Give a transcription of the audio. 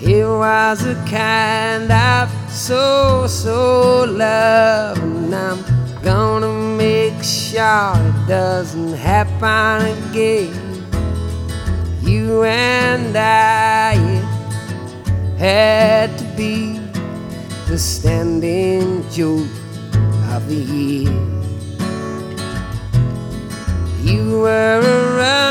It was a kind of so love, and I'm gonna make sure it doesn't happen again. You and I, it had to be the standing joke of the year. You were around